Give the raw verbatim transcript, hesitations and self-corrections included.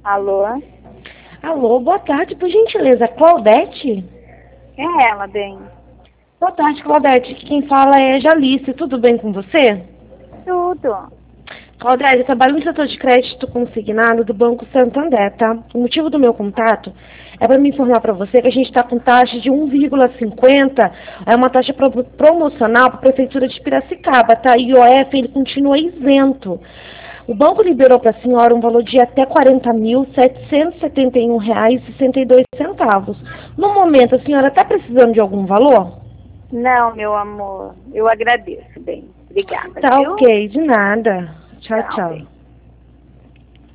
Alô? Alô, boa tarde, por gentileza, Claudete? É ela, bem. Boa tarde, Claudete. Quem fala é Jalice. Tudo bem com você? Tudo. Claudete, eu trabalho no setor de crédito consignado do Banco Santander, tá? O motivo do meu contato é para me informar para você que a gente está com taxa de um vírgula cinquenta, é uma taxa pro- promocional para a Prefeitura de Piracicaba, tá? E o I O F ele continua isento. O banco liberou para a senhora um valor de até quarenta mil, setecentos e setenta e um reais e sessenta e dois centavos. No momento, a senhora está precisando de algum valor? Não, meu amor. Eu agradeço, bem. Obrigada, Tá viu? ok, de nada. Tchau, Tchau, tchau. bem.